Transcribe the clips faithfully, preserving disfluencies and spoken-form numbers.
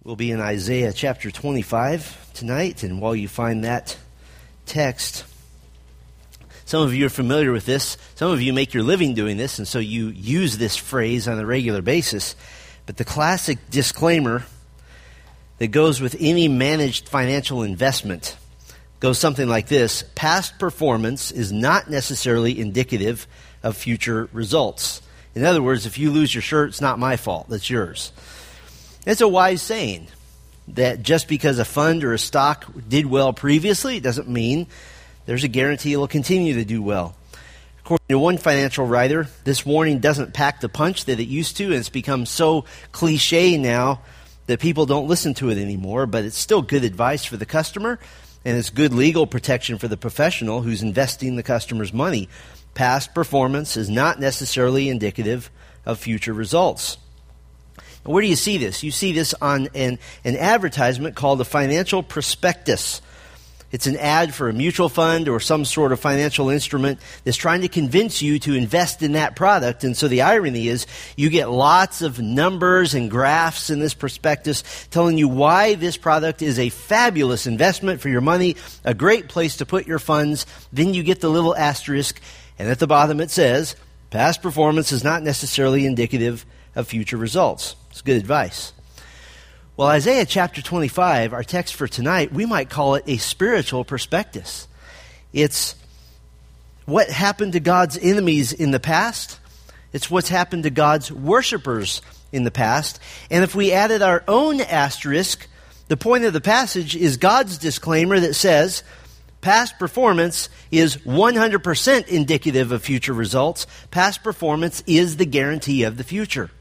We'll be in Isaiah chapter twenty-five tonight, and while you find that text, some of you are familiar with this. Some of you make your living doing this, and so you use this phrase on a regular basis. But the classic disclaimer that goes with any managed financial investment goes something like this: past performance is not necessarily indicative of future results. In other words, if you lose your shirt, it's not my fault, that's yours. It's a wise saying that just because a fund or a stock did well previously, it doesn't mean there's a guarantee it will continue to do well. According to one financial writer, this warning doesn't pack the punch that it used to, and it's become so cliche now that people don't listen to it anymore, but it's still good advice for the customer, and it's good legal protection for the professional who's investing the customer's money. Past performance is not necessarily indicative of future results. And where do you see this? You see this on an, an advertisement called a financial prospectus. It's an ad for a mutual fund or some sort of financial instrument that's trying to convince you to invest in that product. And so the irony is you get lots of numbers and graphs in this prospectus telling you why this product is a fabulous investment for your money, a great place to put your funds. Then you get the little asterisk, and at the bottom it says, past performance is not necessarily indicative of future results. It's good advice. Well, Isaiah chapter twenty-five, our text for tonight, we might call it a spiritual prospectus. It's what happened to God's enemies in the past. It's what's happened to God's worshipers in the past. And if we added our own asterisk, the point of the passage is God's disclaimer that says, past performance is one hundred percent indicative of future results. Past performance is the guarantee of the future.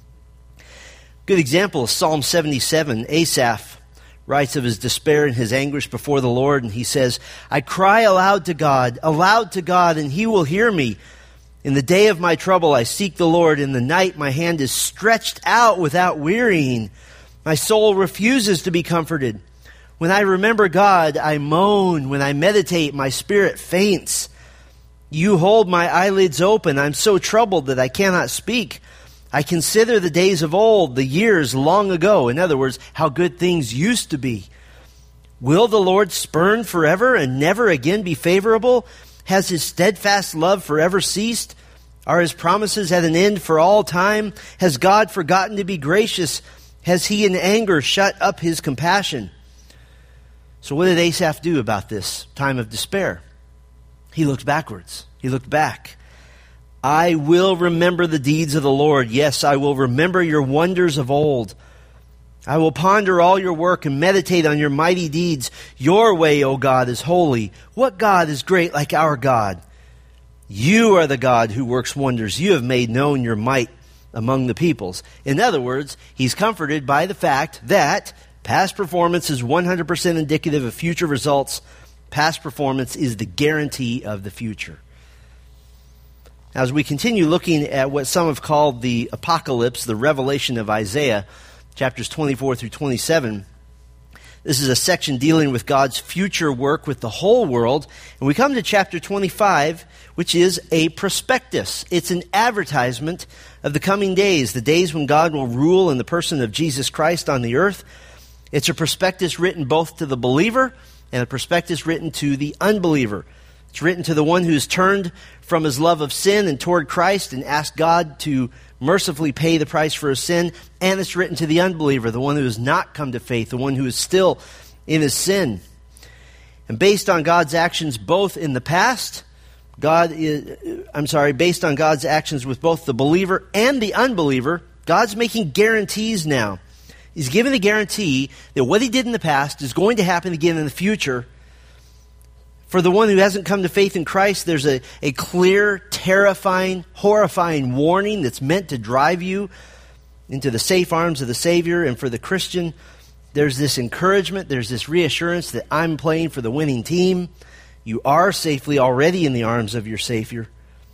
Good example is Psalm seventy-seven. Asaph writes of his despair and his anguish before the Lord, and he says, I cry aloud to God, aloud to God, and he will hear me. In the day of my trouble I seek the Lord. In the night my hand is stretched out without wearying. My soul refuses to be comforted. When I remember God, I moan. When I meditate, my spirit faints. You hold my eyelids open. I'm so troubled that I cannot speak. I consider the days of old, the years long ago. In other words, how good things used to be. Will the Lord spurn forever and never again be favorable? Has his steadfast love forever ceased? Are his promises at an end for all time? Has God forgotten to be gracious? Has he in anger shut up his compassion? So what did Asaph do about this time of despair? He looked backwards. He looked back. I will remember the deeds of the Lord. Yes, I will remember your wonders of old. I will ponder all your work and meditate on your mighty deeds. Your way, O God, is holy. What God is great like our God? You are the God who works wonders. You have made known your might among the peoples. In other words, he's comforted by the fact that past performance is one hundred percent indicative of future results. Past performance is the guarantee of the future. As we continue looking at what some have called the apocalypse, the revelation of Isaiah, chapters twenty-four through twenty-seven, this is a section dealing with God's future work with the whole world. And we come to chapter twenty-five, which is a prospectus. It's an advertisement of the coming days, the days when God will rule in the person of Jesus Christ on the earth. It's a prospectus written both to the believer and a prospectus written to the unbeliever. It's written to the one who's turned from his love of sin and toward Christ and asked God to mercifully pay the price for his sin. And it's written to the unbeliever, the one who has not come to faith, the one who is still in his sin. And based on God's actions both in the past, God is, I'm sorry, based on God's actions with both the believer and the unbeliever, God's making guarantees now. He's giving a guarantee that what he did in the past is going to happen again in the future. For the one who hasn't come to faith in Christ, there's a, a clear, terrifying, horrifying warning that's meant to drive you into the safe arms of the Savior. And for the Christian, there's this encouragement, there's this reassurance that I'm playing for the winning team. You are safely already in the arms of your Savior.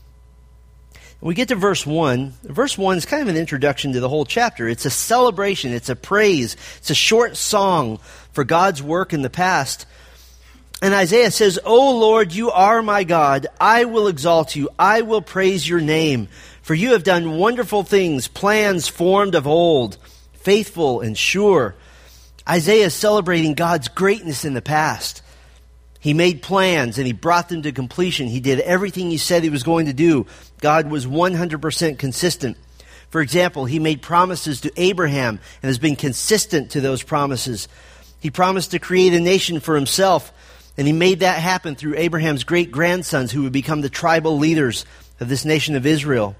When we get to verse one, verse one is kind of an introduction to the whole chapter. It's a celebration, it's a praise, it's a short song for God's work in the past. And Isaiah says, O Lord, you are my God. I will exalt you. I will praise your name. For you have done wonderful things, plans formed of old, faithful and sure. Isaiah is celebrating God's greatness in the past. He made plans and he brought them to completion. He did everything he said he was going to do. God was one hundred percent consistent. For example, he made promises to Abraham and has been consistent to those promises. He promised to create a nation for himself, and he made that happen through Abraham's great-grandsons who would become the tribal leaders of this nation of Israel.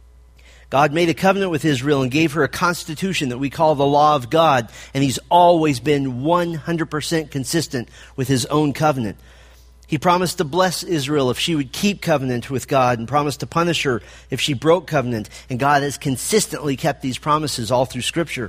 God made a covenant with Israel and gave her a constitution that we call the law of God, and he's always been one hundred percent consistent with his own covenant. He promised to bless Israel if she would keep covenant with God and promised to punish her if she broke covenant, and God has consistently kept these promises all through Scripture.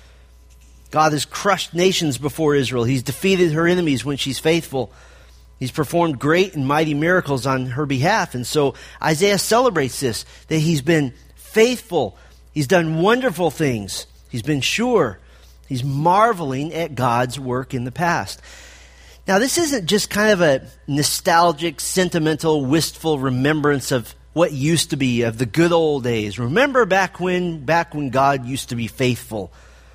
God has crushed nations before Israel. He's defeated her enemies when she's faithful. He's performed great and mighty miracles on her behalf, and so Isaiah celebrates this, that he's been faithful. He's done wonderful things. He's been sure. He's marveling at God's work in the past. Now, this isn't just kind of a nostalgic, sentimental, wistful remembrance of what used to be, of the good old days. Remember back when, back when God used to be faithful.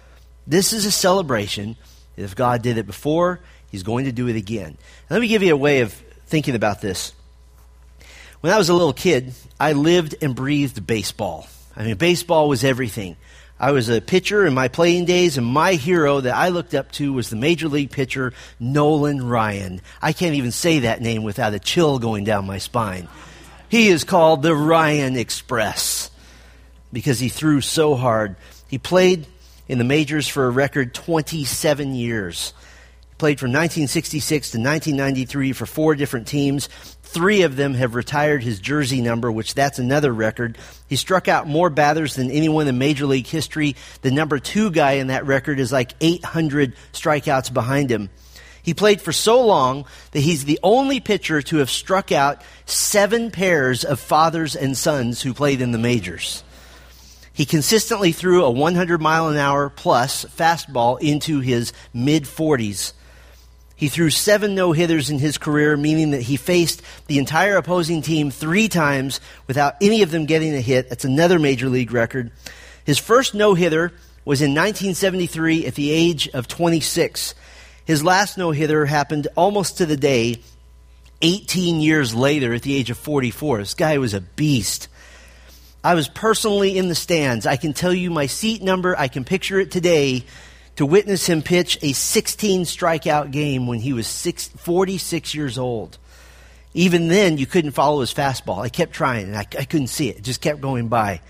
This is a celebration. If God did it before, he's going to do it again. Let me give you a way of thinking about this. When I was a little kid, I lived and breathed baseball. I mean, baseball was everything. I was a pitcher in my playing days, and my hero that I looked up to was the Major League pitcher, Nolan Ryan. I can't even say that name without a chill going down my spine. He is called the Ryan Express because he threw so hard. He played in the majors for a record twenty-seven years. He played from nineteen sixty-six to nineteen ninety-three for four different teams. Three of them have retired his jersey number, which that's another record. He struck out more batters than anyone in Major League history. The number two guy in that record is like eight hundred strikeouts behind him. He played for so long that he's the only pitcher to have struck out seven pairs of fathers and sons who played in the majors. He consistently threw a one hundred mile an hour plus fastball into his mid-forties. He threw seven no-hitters in his career, meaning that he faced the entire opposing team three times without any of them getting a hit. That's another Major League record. His first no-hitter was in nineteen seventy-three at the age of twenty-six. His last no-hitter happened almost to the day, eighteen years later at the age of forty-four. This guy was a beast. I was personally in the stands. I can tell you my seat number. I can picture it today, to witness him pitch a sixteen strikeout game when he was six, forty-six years old. Even then, you couldn't follow his fastball. I kept trying, and I, I couldn't see it. It just kept going by.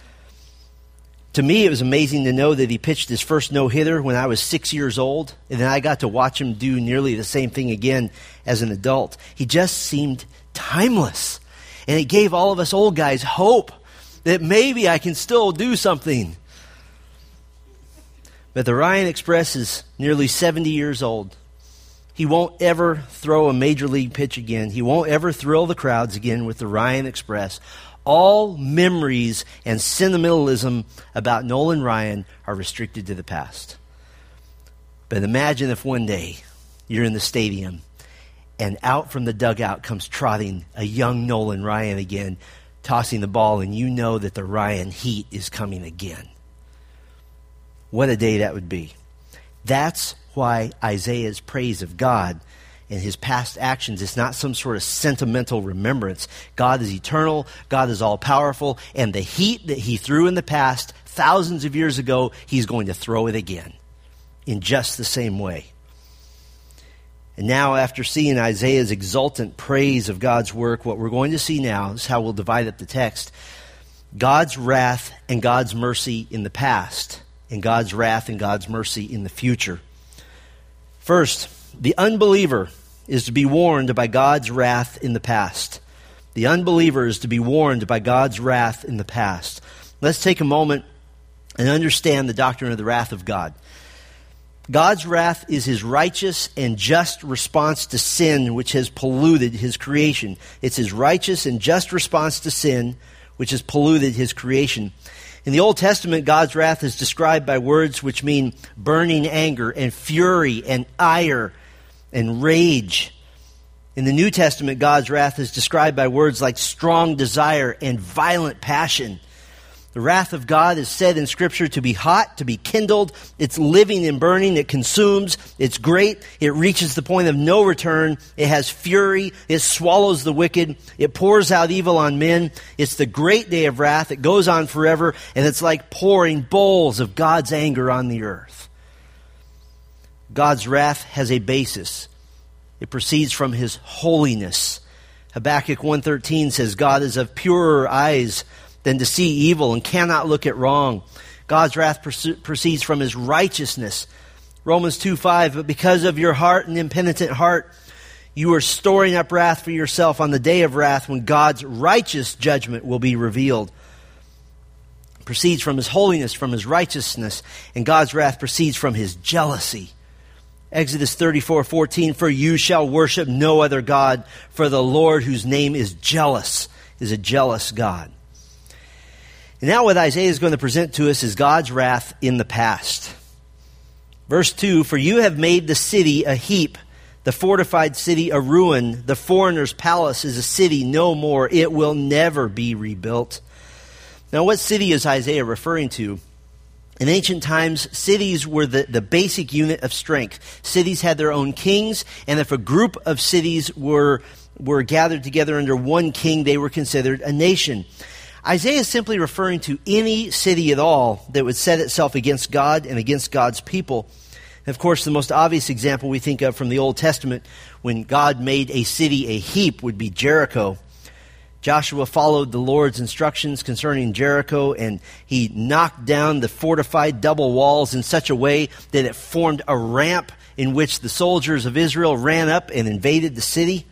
To me, it was amazing to know that he pitched his first no-hitter when I was six years old, and then I got to watch him do nearly the same thing again as an adult. He just seemed timeless, and it gave all of us old guys hope that maybe I can still do something. But the Ryan Express is nearly seventy years old. He won't ever throw a major league pitch again. He won't ever thrill the crowds again with the Ryan Express. All memories and sentimentalism about Nolan Ryan are restricted to the past. But imagine if one day you're in the stadium and out from the dugout comes trotting a young Nolan Ryan again, tossing the ball, and you know that the Ryan heat is coming again. What a day that would be. That's why Isaiah's praise of God and his past actions is not some sort of sentimental remembrance. God is eternal, God is all-powerful, and the heat that he threw in the past, thousands of years ago, he's going to throw it again in just the same way. And now, after seeing Isaiah's exultant praise of God's work, what we're going to see now is how we'll divide up the text. God's wrath and God's mercy in the past, and God's wrath and God's mercy in the future. First, the unbeliever is to be warned by God's wrath in the past. The unbeliever is to be warned by God's wrath in the past. Let's take a moment and understand the doctrine of the wrath of God. God's wrath is his righteous and just response to sin, which has polluted his creation. It's his righteous and just response to sin, which has polluted his creation. In the Old Testament, God's wrath is described by words which mean burning anger and fury and ire and rage. In the New Testament, God's wrath is described by words like strong desire and violent passion. The wrath of God is said in Scripture to be hot, to be kindled. It's living and burning. It consumes. It's great. It reaches the point of no return. It has fury. It swallows the wicked. It pours out evil on men. It's the great day of wrath. It goes on forever, and it's like pouring bowls of God's anger on the earth. God's wrath has a basis. It proceeds from His holiness. Habakkuk one thirteen says, God is of purer eyes than to see evil and cannot look at wrong. God's wrath proceeds from His righteousness. Romans two five, but because of your heart and impenitent heart, you are storing up wrath for yourself on the day of wrath when God's righteous judgment will be revealed. It proceeds from His holiness, from His righteousness, and God's wrath proceeds from His jealousy. Exodus thirty-four fourteen, for you shall worship no other God, for the Lord whose name is jealous is a jealous God. And now what Isaiah is going to present to us is God's wrath in the past. Verse two, for you have made the city a heap, the fortified city a ruin. The foreigner's palace is a city no more. It will never be rebuilt. Now what city is Isaiah referring to? In ancient times, cities were the, the basic unit of strength. Cities had their own kings, and if a group of cities were, were gathered together under one king, they were considered a nation. Isaiah is simply referring to any city at all that would set itself against God and against God's people. And of course, the most obvious example we think of from the Old Testament when God made a city a heap would be Jericho. Joshua followed the Lord's instructions concerning Jericho, and he knocked down the fortified double walls in such a way that it formed a ramp in which the soldiers of Israel ran up and invaded the city.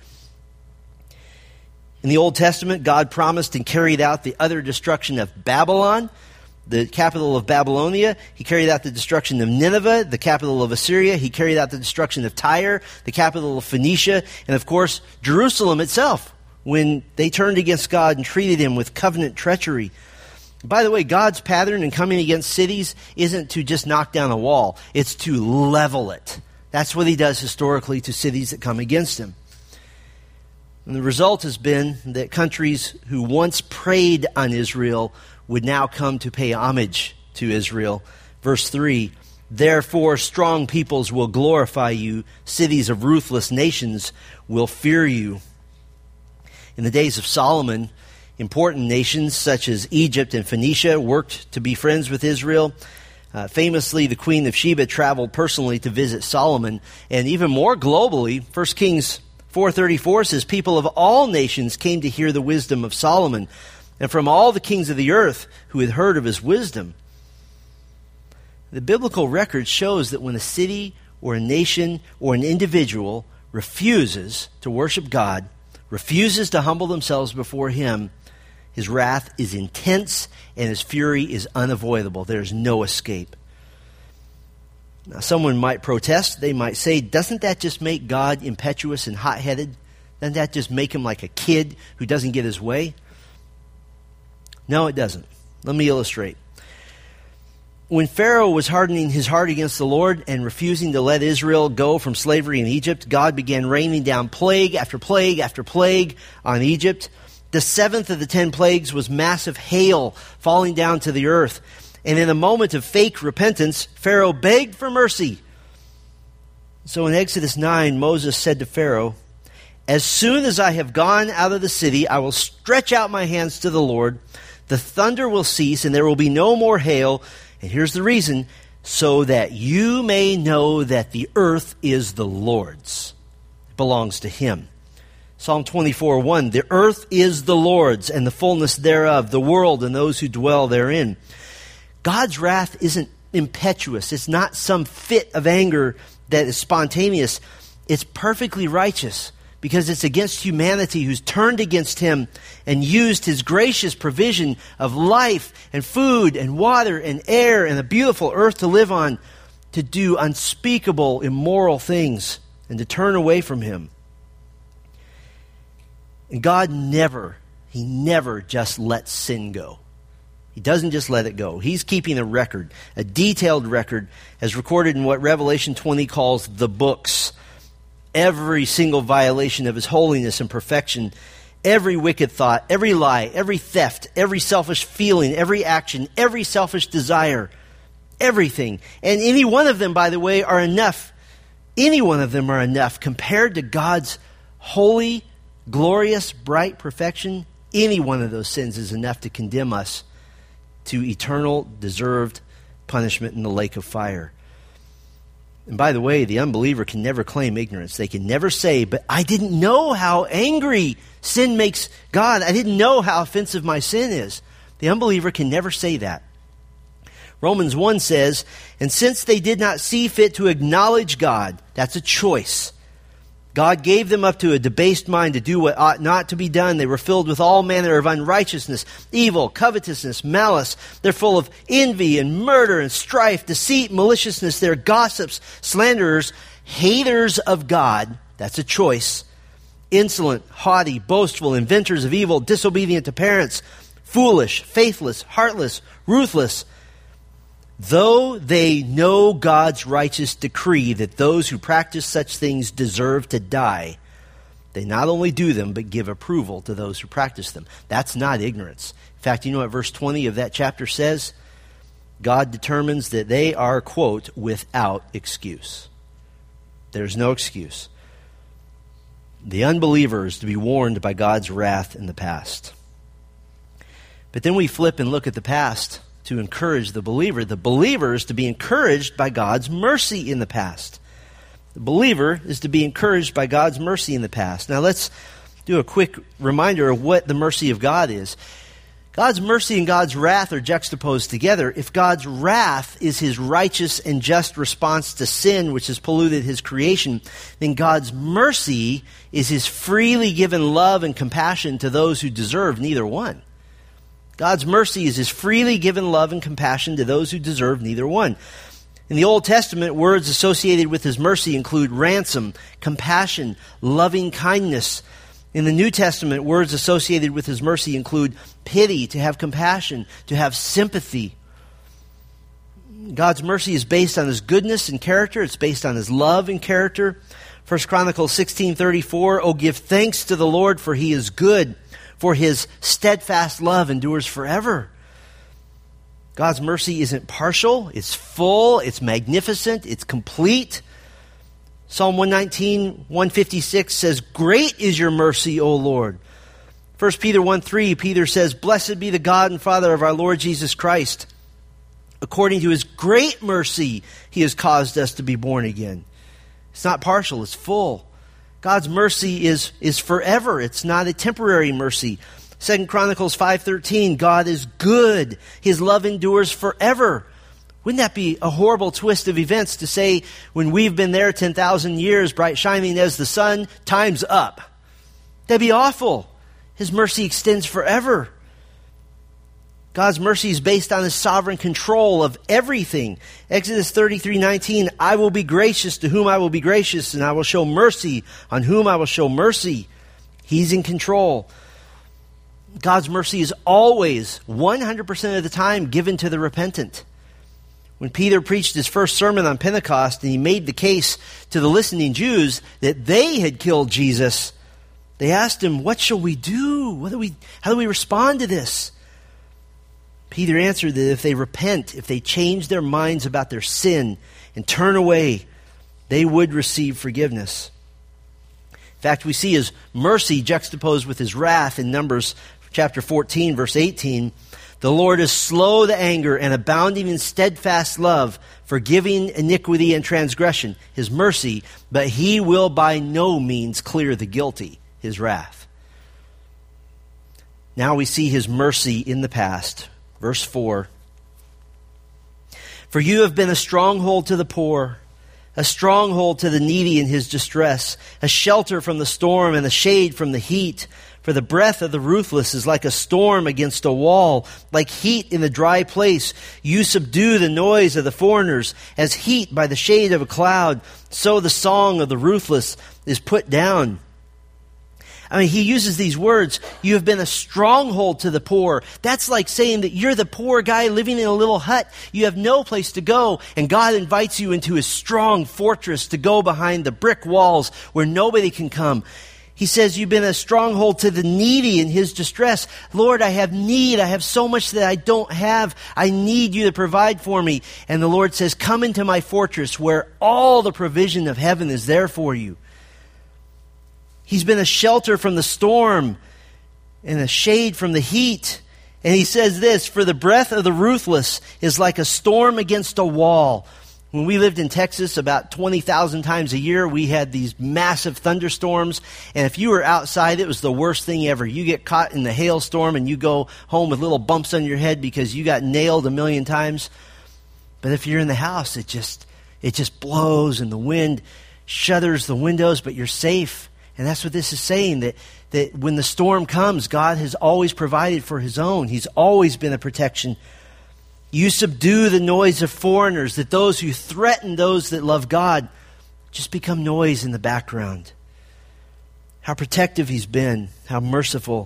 In the Old Testament, God promised and carried out the utter destruction of Babylon, the capital of Babylonia. He carried out the destruction of Nineveh, the capital of Assyria. He carried out the destruction of Tyre, the capital of Phoenicia, and of course, Jerusalem itself, when they turned against God and treated Him with covenant treachery. By the way, God's pattern in coming against cities isn't to just knock down a wall. It's to level it. That's what He does historically to cities that come against Him. And the result has been that countries who once preyed on Israel would now come to pay homage to Israel. Verse three, therefore strong peoples will glorify you, cities of ruthless nations will fear you. In the days of Solomon, important nations such as Egypt and Phoenicia worked to be friends with Israel. Uh, famously, the Queen of Sheba traveled personally to visit Solomon. And even more globally, First Kings four thirty-four says, people of all nations came to hear the wisdom of Solomon, and from all the kings of the earth who had heard of his wisdom. The biblical record shows that when a city or a nation or an individual refuses to worship God, refuses to humble themselves before Him, His wrath is intense and His fury is unavoidable. There's no escape. Now, someone might protest. They might say, doesn't that just make God impetuous and hot-headed? Doesn't that just make Him like a kid who doesn't get his way? No, it doesn't. Let me illustrate. When Pharaoh was hardening his heart against the Lord and refusing to let Israel go from slavery in Egypt, God began raining down plague after plague after plague on Egypt. The seventh of the ten plagues was massive hail falling down to the earth. And in a moment of fake repentance, Pharaoh begged for mercy. So in Exodus nine, Moses said to Pharaoh, as soon as I have gone out of the city, I will stretch out my hands to the Lord. The thunder will cease, and there will be no more hail. And here's the reason, so that you may know that the earth is the Lord's. It belongs to Him. Psalm twenty-four one, the earth is the Lord's, and the fullness thereof, the world and those who dwell therein. God's wrath isn't impetuous. It's not some fit of anger that is spontaneous. It's perfectly righteous because it's against humanity who's turned against Him and used His gracious provision of life and food and water and air and a beautiful earth to live on to do unspeakable, immoral things and to turn away from Him. And God never, He never just lets sin go. He doesn't just let it go. He's keeping a record, a detailed record, as recorded in what Revelation twenty calls the books. Every single violation of His holiness and perfection, every wicked thought, every lie, every theft, every selfish feeling, every action, every selfish desire, everything. And any one of them, by the way, are enough. Any one of them are enough compared to God's holy, glorious, bright perfection. Any one of those sins is enough to condemn us to eternal, deserved punishment in the lake of fire. And by the way, the unbeliever can never claim ignorance. They can never say, but I didn't know how angry sin makes God. I didn't know how offensive my sin is. The unbeliever can never say that. Romans one says, and since they did not see fit to acknowledge God, that's a choice. God gave them up to a debased mind to do what ought not to be done. They were filled with all manner of unrighteousness, evil, covetousness, malice. They're full of envy and murder and strife, deceit, maliciousness. They're gossips, slanderers, haters of God. That's a choice. Insolent, haughty, boastful, inventors of evil, disobedient to parents, foolish, faithless, heartless, ruthless. Though they know God's righteous decree that those who practice such things deserve to die, they not only do them, but give approval to those who practice them. That's not ignorance. In fact, you know what verse twenty of that chapter says? God determines that they are, quote, without excuse. There's no excuse. The unbeliever is to be warned by God's wrath in the past. But then we flip and look at the past to encourage the believer. The believer is to be encouraged by God's mercy in the past. The believer is to be encouraged by God's mercy in the past. Now let's do a quick reminder of what the mercy of God is. God's mercy and God's wrath are juxtaposed together. If God's wrath is his righteous and just response to sin, which has polluted his creation, then God's mercy is his freely given love and compassion to those who deserve neither one. God's mercy is his freely given love and compassion to those who deserve neither one. In the Old Testament, words associated with his mercy include ransom, compassion, loving kindness. In the New Testament, words associated with his mercy include pity, to have compassion, to have sympathy. God's mercy is based on his goodness and character. It's based on his love and character. First Chronicles sixteen thirty-four, oh, give thanks to the Lord, for he is good, for his steadfast love endures forever. God's mercy isn't partial, it's full, it's magnificent, it's complete. Psalm one nineteen, one fifty-six says, great is your mercy, O Lord. First Peter one three, Peter says, blessed be the God and Father of our Lord Jesus Christ. According to his great mercy, he has caused us to be born again. It's not partial, it's full. God's mercy is, is forever. It's not a temporary mercy. Second Chronicles five thirteen, God is good. His love endures forever. Wouldn't that be a horrible twist of events to say, when we've been there ten thousand years, bright shining as the sun, time's up? That'd be awful. His mercy extends forever. God's mercy is based on his sovereign control of everything. Exodus thirty-three nineteen, I will be gracious to whom I will be gracious, and I will show mercy on whom I will show mercy. He's in control. God's mercy is always, one hundred percent of the time, given to the repentant. When Peter preached his first sermon on Pentecost and he made the case to the listening Jews that they had killed Jesus, they asked him, what shall we do? What do we, how do we respond to this? Peter answered that if they repent, if they change their minds about their sin and turn away, they would receive forgiveness. In fact, we see his mercy juxtaposed with his wrath in Numbers chapter fourteen, verse eighteen. The Lord is slow to anger and abounding in steadfast love, forgiving iniquity and transgression, his mercy, but he will by no means clear the guilty, his wrath. Now we see his mercy in the past. Verse four. For you have been a stronghold to the poor, a stronghold to the needy in his distress, a shelter from the storm and a shade from the heat. For the breath of the ruthless is like a storm against a wall, like heat in a dry place. You subdue the noise of the foreigners, as heat by the shade of a cloud. So the song of the ruthless is put down. I mean, he uses these words, you have been a stronghold to the poor. That's like saying that you're the poor guy living in a little hut. You have no place to go, and God invites you into his strong fortress to go behind the brick walls where nobody can come. He says, you've been a stronghold to the needy in his distress. Lord, I have need. I have so much that I don't have. I need you to provide for me. And the Lord says, come into my fortress where all the provision of heaven is there for you. He's been a shelter from the storm and a shade from the heat. And he says this, for the breath of the ruthless is like a storm against a wall. When we lived in Texas about twenty thousand times a year, we had these massive thunderstorms. And if you were outside, it was the worst thing ever. You get caught in the hailstorm and you go home with little bumps on your head because you got nailed a million times. But if you're in the house, it just it just blows and the wind shudders the windows, but you're safe. And that's what this is saying, that, that when the storm comes, God has always provided for his own. He's always been a protection. You subdue the noise of foreigners, that those who threaten those that love God just become noise in the background. How protective he's been, how merciful.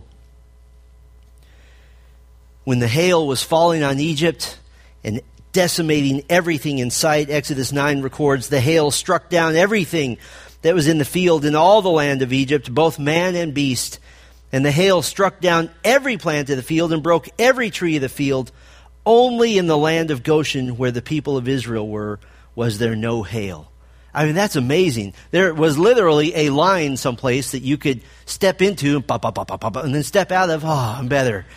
When the hail was falling on Egypt and decimating everything in sight, Exodus nine records, the hail struck down everything that was in the field in all the land of Egypt, both man and beast. And the hail struck down every plant of the field and broke every tree of the field. Only in the land of Goshen, where the people of Israel were, was there no hail. I mean, that's amazing. There was literally a line someplace that you could step into and, pop, pop, pop, pop, pop, and then step out of. Oh, I'm better.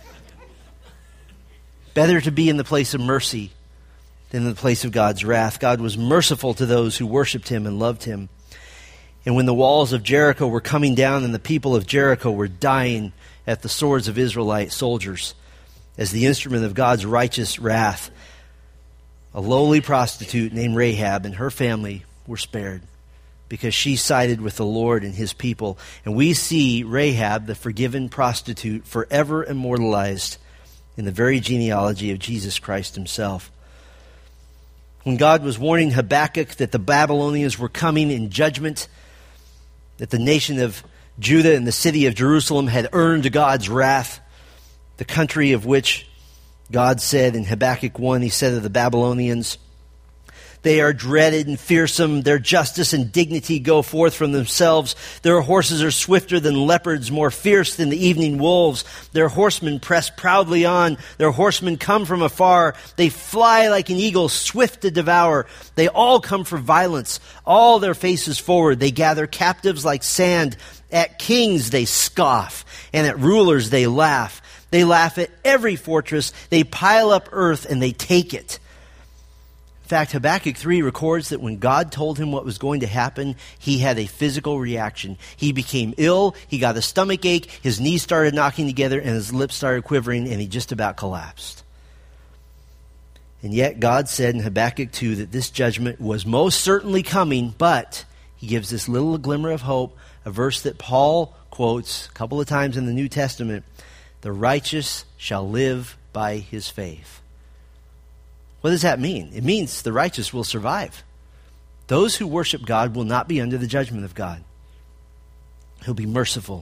Better to be in the place of mercy than in the place of God's wrath. God was merciful to those who worshiped him and loved him. And when the walls of Jericho were coming down and the people of Jericho were dying at the swords of Israelite soldiers, as the instrument of God's righteous wrath, a lowly prostitute named Rahab and her family were spared because she sided with the Lord and his people. And we see Rahab, the forgiven prostitute, forever immortalized in the very genealogy of Jesus Christ himself. When God was warning Habakkuk that the Babylonians were coming in judgment, that the nation of Judah and the city of Jerusalem had earned God's wrath, the country of which God said in Habakkuk one, he said of the Babylonians, they are dreaded and fearsome. Their justice and dignity go forth from themselves. Their horses are swifter than leopards, more fierce than the evening wolves. Their horsemen press proudly on. Their horsemen come from afar. They fly like an eagle, swift to devour. They all come for violence, all their faces forward. They gather captives like sand. At kings they scoff, and at rulers they laugh. They laugh at every fortress. They pile up earth and they take it. In fact, Habakkuk three records that when God told him what was going to happen, he had a physical reaction. He became ill, he got a stomach ache, his knees started knocking together, and his lips started quivering, and he just about collapsed. And yet God said in Habakkuk two that this judgment was most certainly coming, but he gives this little glimmer of hope, a verse that Paul quotes a couple of times in the New Testament. The righteous shall live by his faith. What does that mean? It means the righteous will survive. Those who worship God will not be under the judgment of God. He'll be merciful.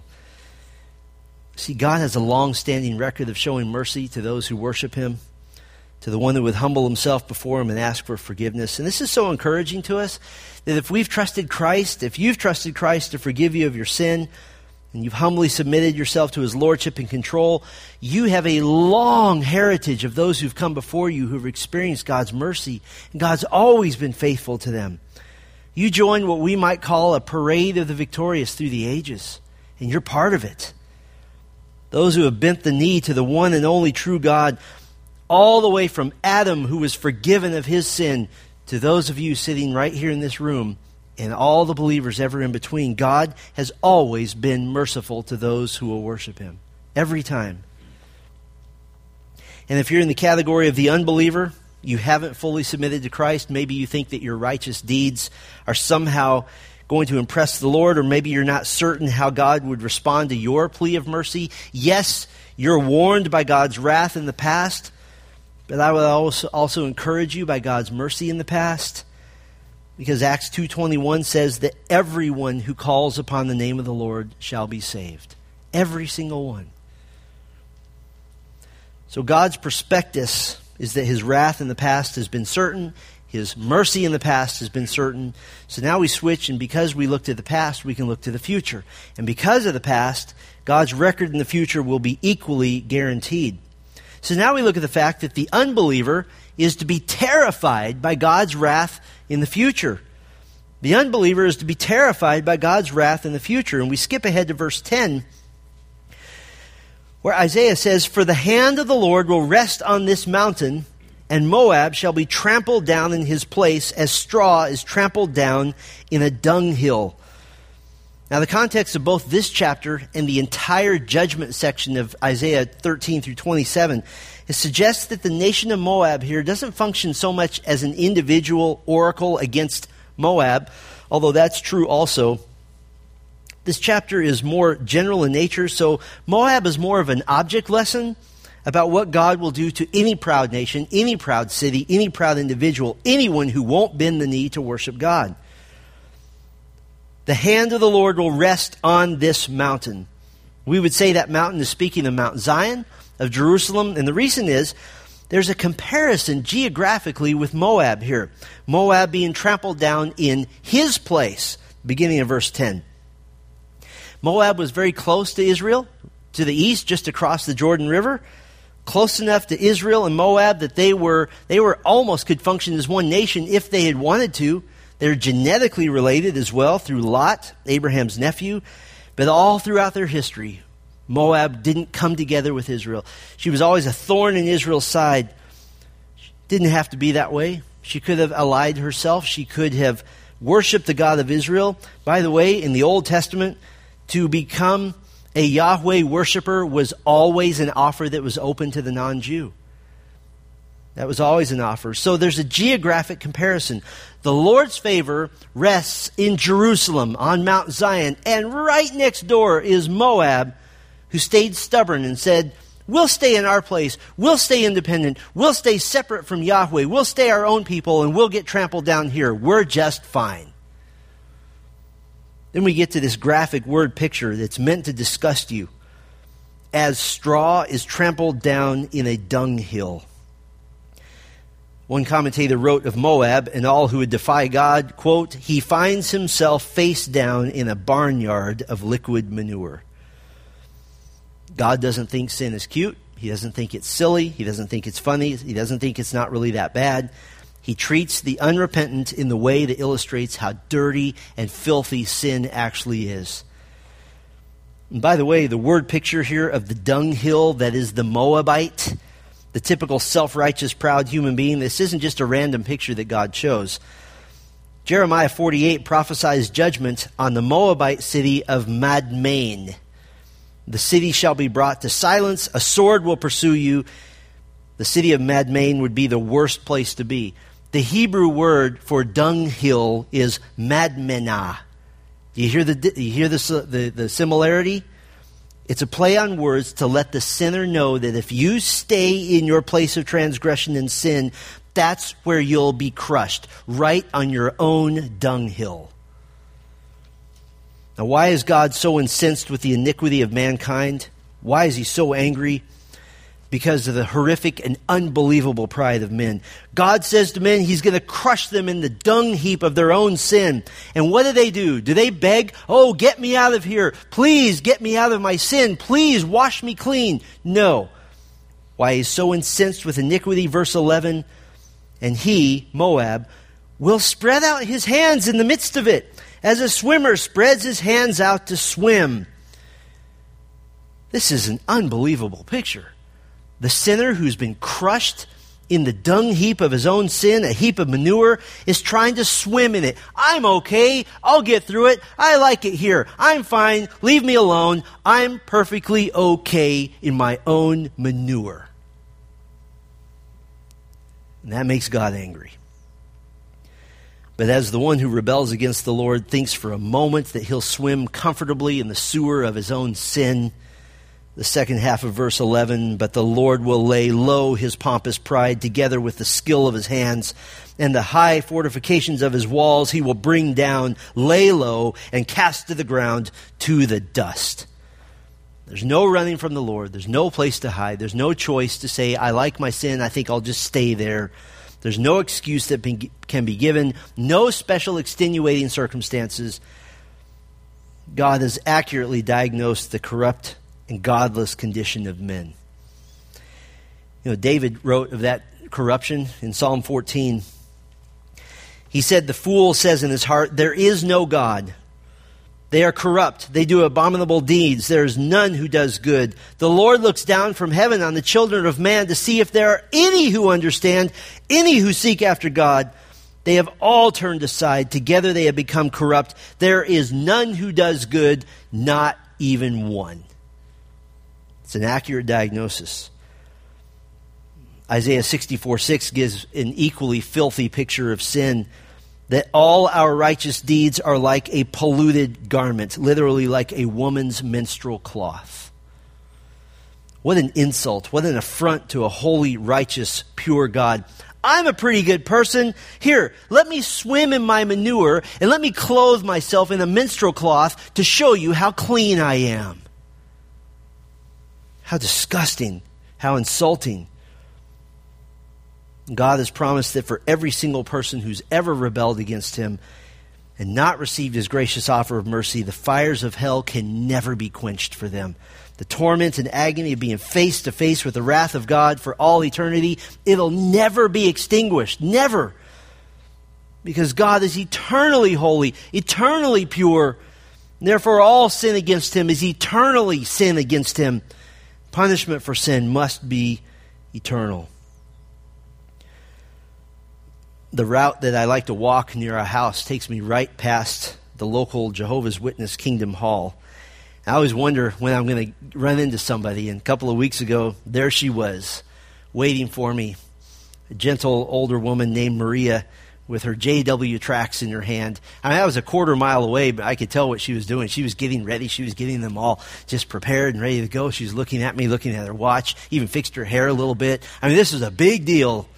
See, God has a long-standing record of showing mercy to those who worship him, to the one who would humble himself before him and ask for forgiveness. And this is so encouraging to us that if we've trusted Christ, if you've trusted Christ to forgive you of your sin, and you've humbly submitted yourself to his lordship and control, you have a long heritage of those who've come before you who've experienced God's mercy, and God's always been faithful to them. You join what we might call a parade of the victorious through the ages, and you're part of it. Those who have bent the knee to the one and only true God, all the way from Adam, who was forgiven of his sin, to those of you sitting right here in this room, and all the believers ever in between, God has always been merciful to those who will worship him. Every time. And if you're in the category of the unbeliever, you haven't fully submitted to Christ, maybe you think that your righteous deeds are somehow going to impress the Lord, or maybe you're not certain how God would respond to your plea of mercy. Yes, you're warned by God's wrath in the past, but I would also, also encourage you by God's mercy in the past. Because Acts two twenty-one says that everyone who calls upon the name of the Lord shall be saved. Every single one. So God's prospectus is that his wrath in the past has been certain, His mercy in the past has been certain. So now we switch, and because we look to the past, we can look to the future. And because of the past, God's record in the future will be equally guaranteed. So now we look at the fact that the unbeliever is to be terrified by God's wrath in the future. The unbeliever is to be terrified by God's wrath in the future. And we skip ahead to verse ten, where Isaiah says, "For the hand of the Lord will rest on this mountain, and Moab shall be trampled down in his place as straw is trampled down in a dunghill." Now, the context of both this chapter and the entire judgment section of Isaiah thirteen through twenty-seven it suggests that the nation of Moab here doesn't function so much as an individual oracle against Moab, although that's true also. This chapter is more general in nature, so Moab is more of an object lesson about what God will do to any proud nation, any proud city, any proud individual, anyone who won't bend the knee to worship God. The hand of the Lord will rest on this mountain. We would say that mountain is speaking of Mount Zion, of Jerusalem, and the reason is there's a comparison geographically with Moab here. Moab being trampled down in his place, beginning of verse ten. Moab was very close to Israel, to the east, just across the Jordan River, close enough to Israel and Moab that they were they were almost could function as one nation if they had wanted to. They're genetically related as well through Lot, Abraham's nephew, but all throughout their history, Moab didn't come together with Israel. She was always a thorn in Israel's side. Didn't have to be that way. She could have allied herself. She could have worshipped the God of Israel. By the way, in the Old Testament, to become a Yahweh worshiper was always an offer that was open to the non-Jew. That was always an offer. So there's a geographic comparison. The Lord's favor rests in Jerusalem on Mount Zion, and right next door is Moab, who stayed stubborn and said, we'll stay in our place, we'll stay independent, we'll stay separate from Yahweh, we'll stay our own people, and we'll get trampled down here. We're just fine. Then we get to this graphic word picture that's meant to disgust you. As straw is trampled down in a dunghill. One commentator wrote of Moab and all who would defy God, quote, he finds himself face down in a barnyard of liquid manure. God doesn't think sin is cute. He doesn't think it's silly. He doesn't think it's funny. He doesn't think it's not really that bad. He treats the unrepentant in the way that illustrates how dirty and filthy sin actually is. And by the way, the word picture here of the dunghill that is the Moabite, the typical self-righteous, proud human being, this isn't just a random picture that God chose. Jeremiah forty-eight prophesies judgment on the Moabite city of Madmain. The city shall be brought to silence. A sword will pursue you. The city of Madmain would be the worst place to be. The Hebrew word for dunghill is madmenah. Do you hear the you hear the, the the similarity? It's a play on words to let the sinner know that if you stay in your place of transgression and sin, that's where you'll be crushed, right on your own dunghill. Now, why is God so incensed with the iniquity of mankind? Why is he so angry? Because of the horrific and unbelievable pride of men. God says to men he's going to crush them in the dung heap of their own sin. And what do they do? Do they beg, oh, get me out of here. Please get me out of my sin. Please wash me clean. No. Why he's so incensed with iniquity, verse eleven, and he, Moab, will spread out his hands in the midst of it, as a swimmer spreads his hands out to swim. This is an unbelievable picture. The sinner who's been crushed in the dung heap of his own sin, a heap of manure, is trying to swim in it. I'm okay. I'll get through it. I like it here. I'm fine. Leave me alone. I'm perfectly okay in my own manure. And that makes God angry. But as the one who rebels against the Lord thinks for a moment that he'll swim comfortably in the sewer of his own sin, the second half of verse eleven, but the Lord will lay low his pompous pride together with the skill of his hands, and the high fortifications of his walls he will bring down, lay low, and cast to the ground to the dust. There's no running from the Lord. There's no place to hide. There's no choice to say, I like my sin. I think I'll just stay there. There's no excuse that be, can be given, no special extenuating circumstances. God has accurately diagnosed the corrupt and godless condition of men. You know, David wrote of that corruption in Psalm fourteen. He said, the fool says in his heart, there is no God. They are corrupt. They do abominable deeds. There is none who does good. The Lord looks down from heaven on the children of man to see if there are any who understand, any who seek after God. They have all turned aside. Together they have become corrupt. There is none who does good, not even one. It's an accurate diagnosis. Isaiah sixty-four six gives an equally filthy picture of sin, that all our righteous deeds are like a polluted garment, literally like a woman's menstrual cloth. What an insult, what an affront to a holy, righteous, pure God. I'm a pretty good person. Here, let me swim in my manure and let me clothe myself in a menstrual cloth to show you how clean I am. How disgusting, how insulting. God has promised that for every single person who's ever rebelled against him and not received his gracious offer of mercy, the fires of hell can never be quenched for them. The torment and agony of being face to face with the wrath of God for all eternity, it'll never be extinguished. Never. Because God is eternally holy, eternally pure. Therefore, all sin against him is eternally sin against him. Punishment for sin must be eternal. The route that I like to walk near our house takes me right past the local Jehovah's Witness Kingdom Hall. I always wonder when I'm going to run into somebody. And a couple of weeks ago, there she was, waiting for me. A gentle older woman named Maria with her J W tracts in her hand. I mean, I was a quarter mile away, but I could tell what she was doing. She was getting ready. She was getting them all just prepared and ready to go. She was looking at me, looking at her watch, even fixed her hair a little bit. I mean, this was a big deal.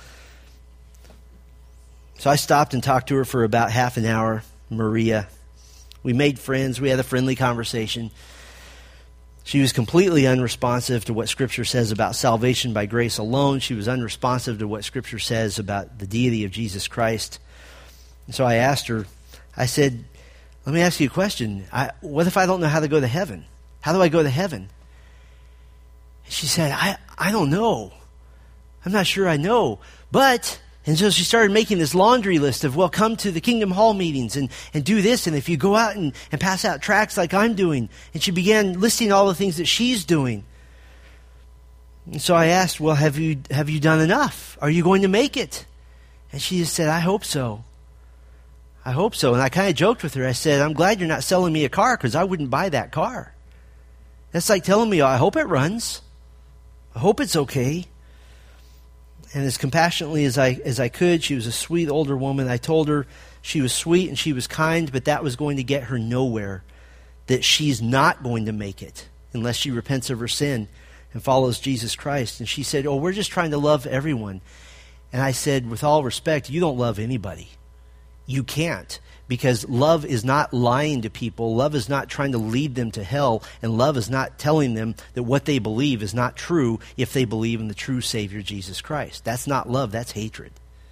So I stopped and talked to her for about half an hour, Maria. We made friends. We had a friendly conversation. She was completely unresponsive to what Scripture says about salvation by grace alone. She was unresponsive to what Scripture says about the deity of Jesus Christ. And so I asked her, I said, let me ask you a question. I, what if I don't know how to go to heaven? How do I go to heaven? And she said, I, I don't know. I'm not sure I know. But... And so she started making this laundry list of, well, come to the Kingdom Hall meetings and, and do this. And if you go out and, and pass out tracts like I'm doing. And she began listing all the things that she's doing. And so I asked, well, have you have you done enough? Are you going to make it? And she just said, I hope so. I hope so. And I kind of joked with her. I said, I'm glad you're not selling me a car because I wouldn't buy that car. That's like telling me, oh, I hope it runs. I hope it's okay. And as compassionately as I as I could, she was a sweet older woman. I told her she was sweet and she was kind, but that was going to get her nowhere. That she's not going to make it unless she repents of her sin and follows Jesus Christ. And she said, oh, we're just trying to love everyone. And I said, with all respect, you don't love anybody. You can't. Because love is not lying to people. Love is not trying to lead them to hell. And love is not telling them that what they believe is not true if they believe in the true Savior, Jesus Christ. That's not love. That's hatred.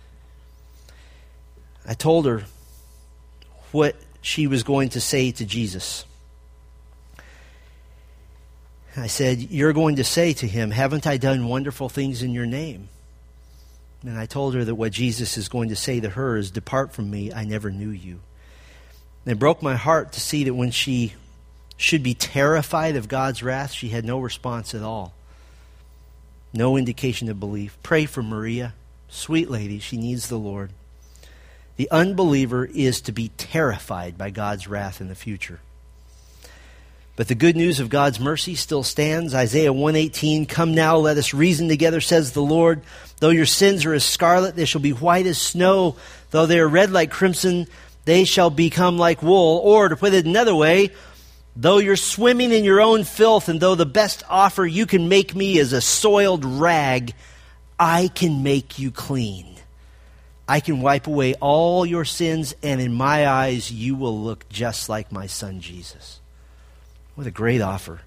I told her what she was going to say to Jesus. I said, you're going to say to him, haven't I done wonderful things in your name? And I told her that what Jesus is going to say to her is, depart from me, I never knew you. And it broke my heart to see that when she should be terrified of God's wrath, she had no response at all. No indication of belief. Pray for Maria. Sweet lady, she needs the Lord. The unbeliever is to be terrified by God's wrath in the future. But the good news of God's mercy still stands. Isaiah one eighteen, come now, let us reason together, says the Lord. Though your sins are as scarlet, they shall be white as snow. Though they are red like crimson, they shall become like wool. Or, to put it another way, though you're swimming in your own filth, and though the best offer you can make me is a soiled rag, I can make you clean. I can wipe away all your sins, and in my eyes, you will look just like my son Jesus. What a great offer.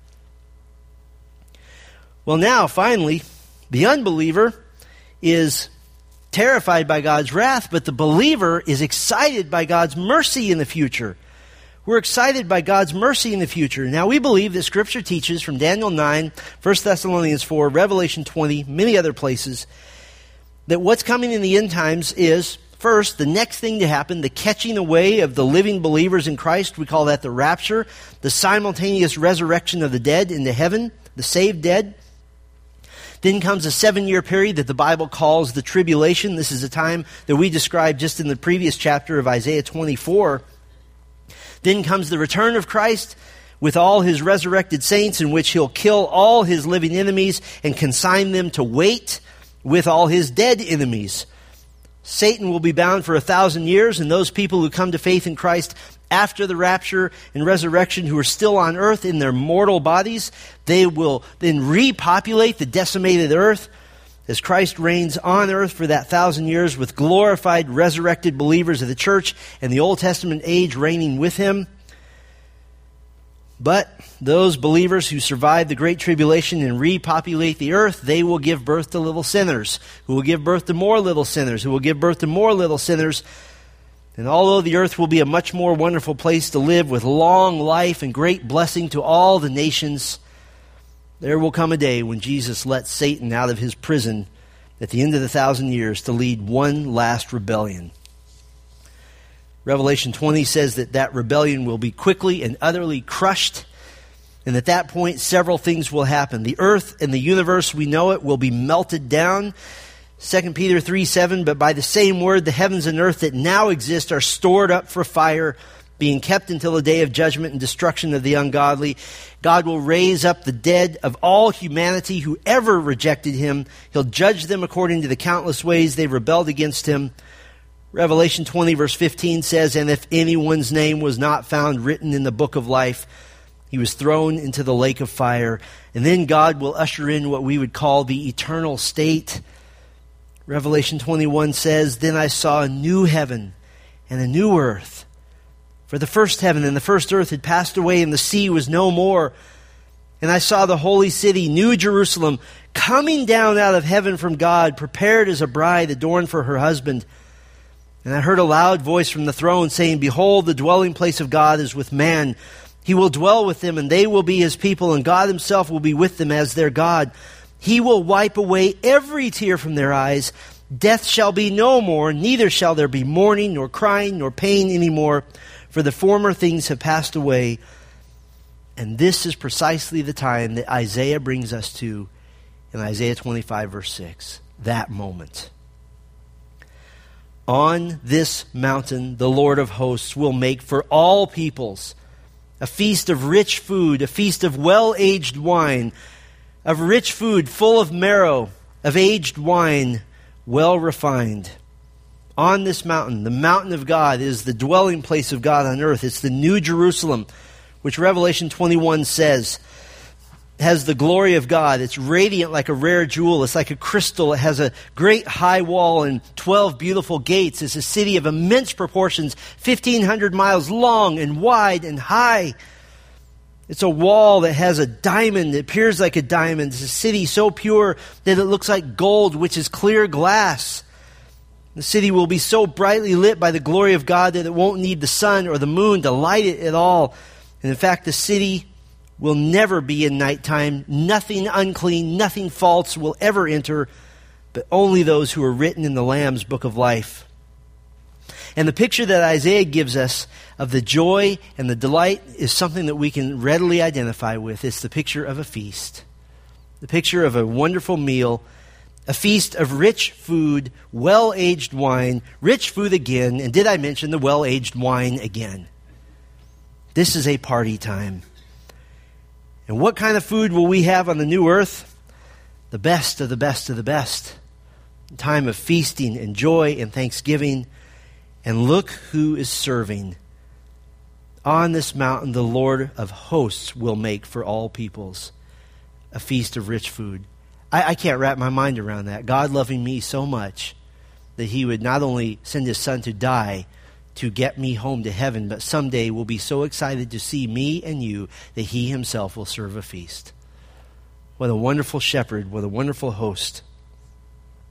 Well, now, finally, the unbeliever is terrified by God's wrath, but the believer is excited by God's mercy in the future. We're excited by God's mercy in the future. Now, we believe that Scripture teaches from Daniel nine, First Thessalonians four, Revelation twenty, many other places, that what's coming in the end times is, first, the next thing to happen, the catching away of the living believers in Christ. We call that the rapture, the simultaneous resurrection of the dead into heaven, the saved dead. Then comes a seven-year period that the Bible calls the tribulation. This is a time that we described just in the previous chapter of Isaiah twenty-four. Then comes the return of Christ with all his resurrected saints, in which he'll kill all his living enemies and consign them to wait with all his dead enemies. Satan will be bound for a thousand years, and those people who come to faith in Christ after the rapture and resurrection, who are still on earth in their mortal bodies, they will then repopulate the decimated earth as Christ reigns on earth for that thousand years with glorified, resurrected believers of the church and the Old Testament age reigning with him. But those believers who survive the Great Tribulation and repopulate the earth, they will give birth to little sinners, who will give birth to more little sinners, who will give birth to more little sinners. And although the earth will be a much more wonderful place to live with long life and great blessing to all the nations, there will come a day when Jesus lets Satan out of his prison at the end of the thousand years to lead one last rebellion. Revelation twenty says that that rebellion will be quickly and utterly crushed, and at that point several things will happen. The earth and the universe, we know it, will be melted down. Second Peter three seven, but by the same word, the heavens and earth that now exist are stored up for fire, being kept until the day of judgment and destruction of the ungodly. God will raise up the dead of all humanity who ever rejected him. He'll judge them according to the countless ways they rebelled against him. Revelation twenty verse fifteen says, and if anyone's name was not found written in the book of life, he was thrown into the lake of fire. And then God will usher in what we would call the eternal state. Revelation twenty-one says, then I saw a new heaven and a new earth. For the first heaven and the first earth had passed away, and the sea was no more. And I saw the holy city, New Jerusalem, coming down out of heaven from God, prepared as a bride adorned for her husband. And I heard a loud voice from the throne saying, behold, the dwelling place of God is with man. He will dwell with them, and they will be his people, and God himself will be with them as their God. He will wipe away every tear from their eyes. Death shall be no more, neither shall there be mourning, nor crying, nor pain anymore, for the former things have passed away. And this is precisely the time that Isaiah brings us to in Isaiah twenty-five, verse six. That moment. On this mountain, the Lord of hosts will make for all peoples a feast of rich food, a feast of well-aged wine, of rich food full of marrow, of aged wine well refined. On this mountain, the mountain of God, is the dwelling place of God on earth. It's the New Jerusalem, which Revelation twenty-one says has the glory of God. It's radiant like a rare jewel. It's like a crystal. It has a great high wall and twelve beautiful gates. It's a city of immense proportions, fifteen hundred miles long and wide and high. It's a wall that has a diamond. It appears like a diamond. It's a city so pure that it looks like gold, which is clear glass. The city will be so brightly lit by the glory of God that it won't need the sun or the moon to light it at all. And in fact, the city will never be in nighttime. Nothing unclean, nothing false will ever enter, but only those who are written in the Lamb's book of life. And the picture that Isaiah gives us of the joy and the delight is something that we can readily identify with. It's the picture of a feast, the picture of a wonderful meal, a feast of rich food, well-aged wine, rich food again, and did I mention the well-aged wine again? This is a party time. And what kind of food will we have on the new earth? The best of the best of the best. A time of feasting and joy and thanksgiving. And look who is serving. On this mountain, the Lord of hosts will make for all peoples a feast of rich food. I, I can't wrap my mind around that. God loving me so much that he would not only send his son to die to get me home to heaven, but someday will be so excited to see me and you that he himself will serve a feast. What a wonderful shepherd, what a wonderful host.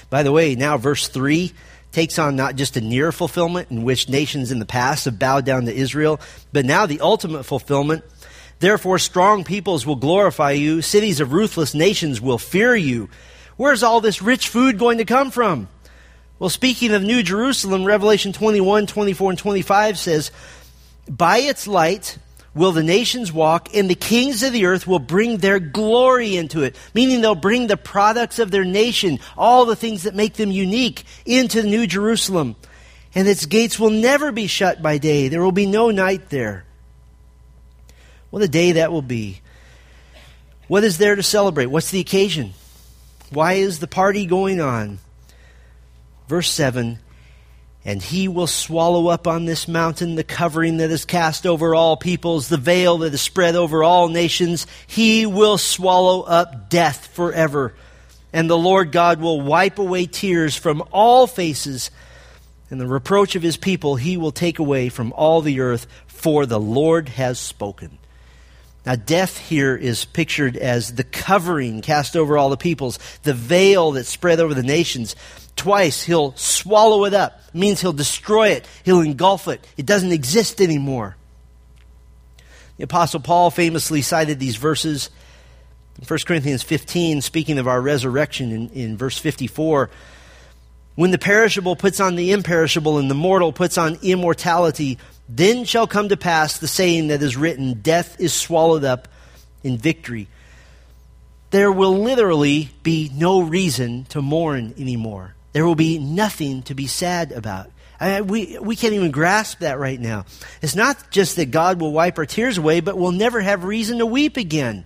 By the way, now verse three takes on not just a near fulfillment in which nations in the past have bowed down to Israel, but now the ultimate fulfillment. Therefore, strong peoples will glorify you. Cities of ruthless nations will fear you. Where's all this rich food going to come from? Well, speaking of New Jerusalem, Revelation twenty-one, twenty-four, and twenty-five says, by its light will the nations walk, and the kings of the earth will bring their glory into it. Meaning they'll bring the products of their nation, all the things that make them unique, into the New Jerusalem. And its gates will never be shut by day. There will be no night there. What a day that will be. What is there to celebrate? What's the occasion? Why is the party going on? Verse seven, and he will swallow up on this mountain the covering that is cast over all peoples, the veil that is spread over all nations. He will swallow up death forever. And the Lord God will wipe away tears from all faces, and the reproach of his people he will take away from all the earth, for the Lord has spoken. Now, death here is pictured as the covering cast over all the peoples, the veil that spread over the nations. Twice he'll swallow it up. It means he'll destroy it. He'll engulf it. It doesn't exist anymore. The Apostle Paul famously cited these verses in First Corinthians fifteen, speaking of our resurrection in, in verse fifty-four. When the perishable puts on the imperishable and the mortal puts on immortality, then shall come to pass the saying that is written, death is swallowed up in victory. There will literally be no reason to mourn anymore. There will be nothing to be sad about. I, we, we can't even grasp that right now. It's not just that God will wipe our tears away, but we'll never have reason to weep again.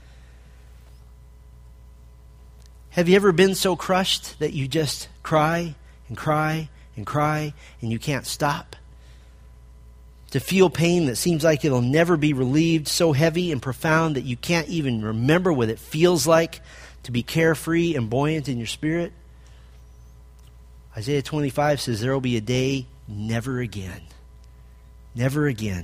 Have you ever been so crushed that you just cry and cry and cry and you can't stop? To feel pain that seems like it'll never be relieved, so heavy and profound that you can't even remember what it feels like to be carefree and buoyant in your spirit? Isaiah twenty-five says there will be a day never again. Never again.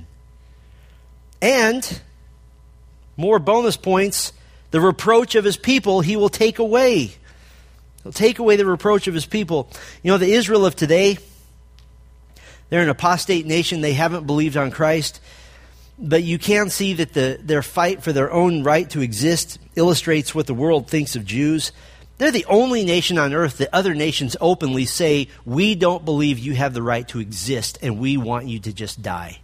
And, more bonus points, the reproach of his people he will take away. He'll take away the reproach of his people. You know, the Israel of today, they're an apostate nation. They haven't believed on Christ. But you can see that the, their fight for their own right to exist illustrates what the world thinks of Jews. They're the only nation on earth that other nations openly say, we don't believe you have the right to exist and we want you to just die.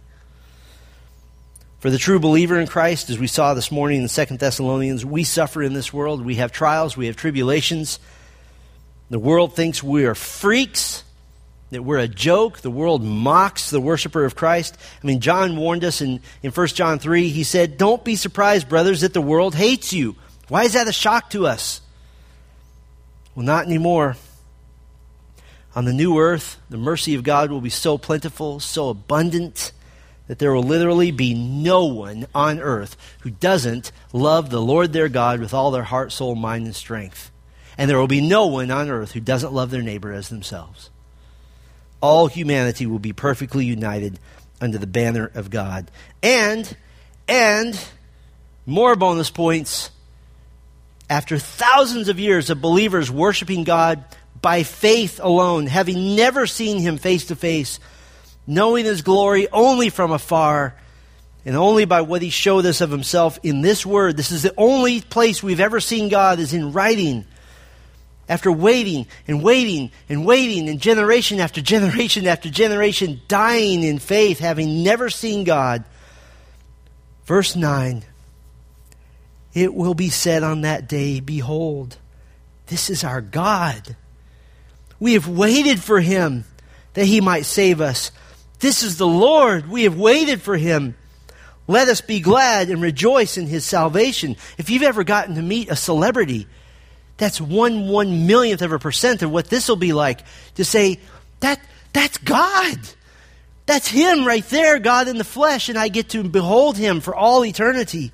For the true believer in Christ, as we saw this morning in Second Thessalonians, we suffer in this world. We have trials, we have tribulations. The world thinks we are freaks, that we're a joke. The world mocks the worshiper of Christ. I mean, John warned us in, in First John three. He said, don't be surprised, brothers, that the world hates you. Why is that a shock to us? Well, not anymore. On the new earth, the mercy of God will be so plentiful, so abundant, that there will literally be no one on earth who doesn't love the Lord their God with all their heart, soul, mind, and strength. And there will be no one on earth who doesn't love their neighbor as themselves. All humanity will be perfectly united under the banner of God. And, and, more bonus points, after thousands of years of believers worshiping God by faith alone, having never seen him face to face, knowing his glory only from afar, and only by what he showed us of himself in this word. This is the only place we've ever seen God is in writing. After waiting and waiting and waiting and generation after generation after generation, dying in faith, having never seen God. Verse nine, it will be said on that day, behold, this is our God. We have waited for him that he might save us. This is the Lord. We have waited for him. Let us be glad and rejoice in his salvation. If you've ever gotten to meet a celebrity, that's one one millionth of a percent of what this will be like. To say, that that's God. That's him right there, God in the flesh, and I get to behold him for all eternity.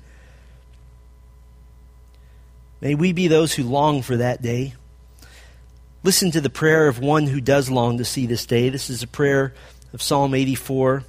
May we be those who long for that day. Listen to the prayer of one who does long to see this day. This is a prayer of Psalm eighty-four.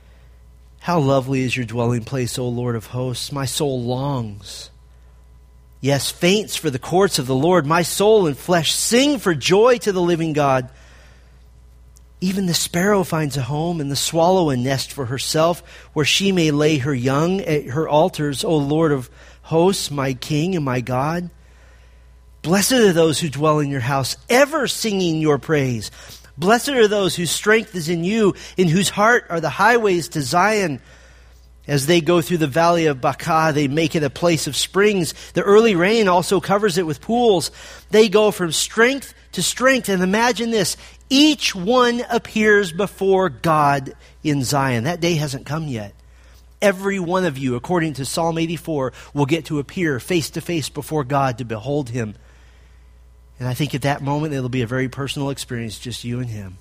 How lovely is your dwelling place, O Lord of hosts. My soul longs Yes, faints for the courts of the Lord. My soul and flesh sing for joy to the living God. Even the sparrow finds a home, and the swallow a nest for herself, where she may lay her young at her altars, O Lord of hosts, my King and my God. Blessed are those who dwell in your house, ever singing your praise. Blessed are those whose strength is in you, in whose heart are the highways to Zion. As they go through the valley of Baca, they make it a place of springs. The early rain also covers it with pools. They go from strength to strength. And imagine this, each one appears before God in Zion. That day hasn't come yet. Every one of you, according to Psalm eighty-four, will get to appear face to face before God to behold him. And I think at that moment it'll be a very personal experience, just you and him.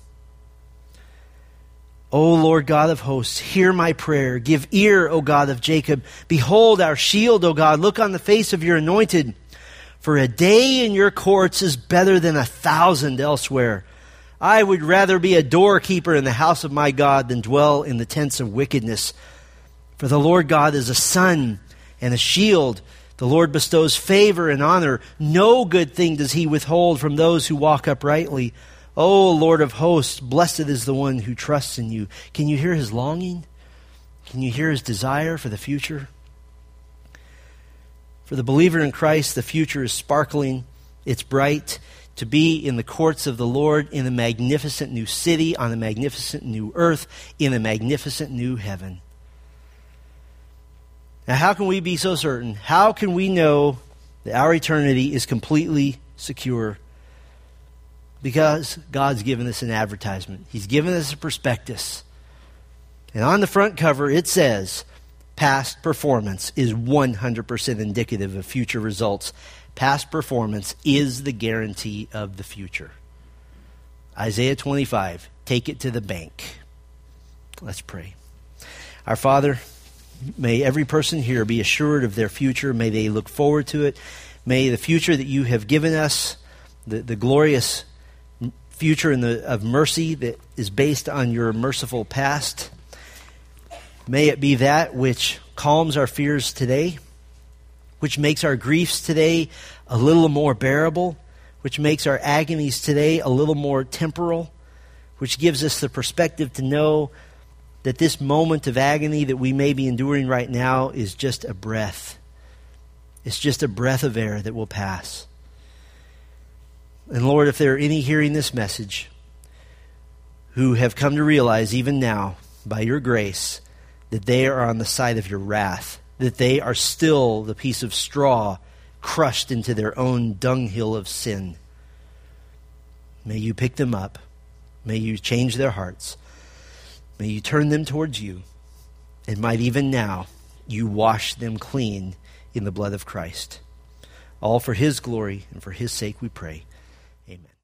O Lord God of hosts, hear my prayer. Give ear, O God of Jacob. Behold our shield, O God. Look on the face of your anointed. For a day in your courts is better than a thousand elsewhere. I would rather be a doorkeeper in the house of my God than dwell in the tents of wickedness. For the Lord God is a sun and a shield. The Lord bestows favor and honor. No good thing does he withhold from those who walk uprightly. O Lord of hosts, blessed is the one who trusts in you. Can you hear his longing? Can you hear his desire for the future? For the believer in Christ, the future is sparkling. It's bright. To be in the courts of the Lord, in a magnificent new city, on a magnificent new earth, in a magnificent new heaven. Now, how can we be so certain? How can we know that our eternity is completely secure? Because God's given us an advertisement. He's given us a prospectus. And on the front cover it says, past performance is one hundred percent indicative of future results. Past performance is the guarantee of the future. Isaiah twenty-five, take it to the bank. Let's pray. Our Father, may every person here be assured of their future. May they look forward to it. May the future that you have given us, the, the glorious future in the, of mercy that is based on your merciful past, may it be that which calms our fears today, which makes our griefs today a little more bearable, which makes our agonies today a little more temporal, which gives us the perspective to know that this moment of agony that we may be enduring right now is just a breath. It's just a breath of air that will pass. And Lord, if there are any hearing this message who have come to realize even now, by your grace, that they are on the side of your wrath, that they are still the piece of straw crushed into their own dunghill of sin, may you pick them up. May you change their hearts. May you turn them towards you. And might even now you wash them clean in the blood of Christ. All for his glory and for his sake we pray.